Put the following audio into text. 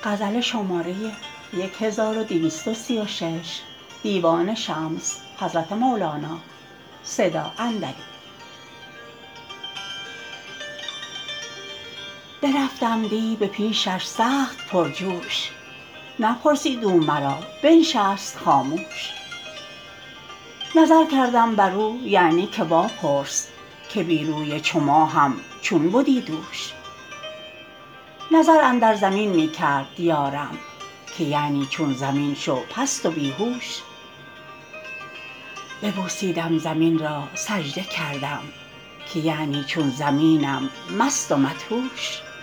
برفتم دی به پیشش سخت پرجوش نپرسید او مرا بنشست خاموش نظر کردم بر او یعنی که واپرس که بی روی چو ماهم چون بدی دوش نظر اندر زمین می کرد یارم که یعنی چون زمین شو پست و بی هوش ببوسیدم زمین را سجده کردم که یعنی چون زمینم مست و مدهوش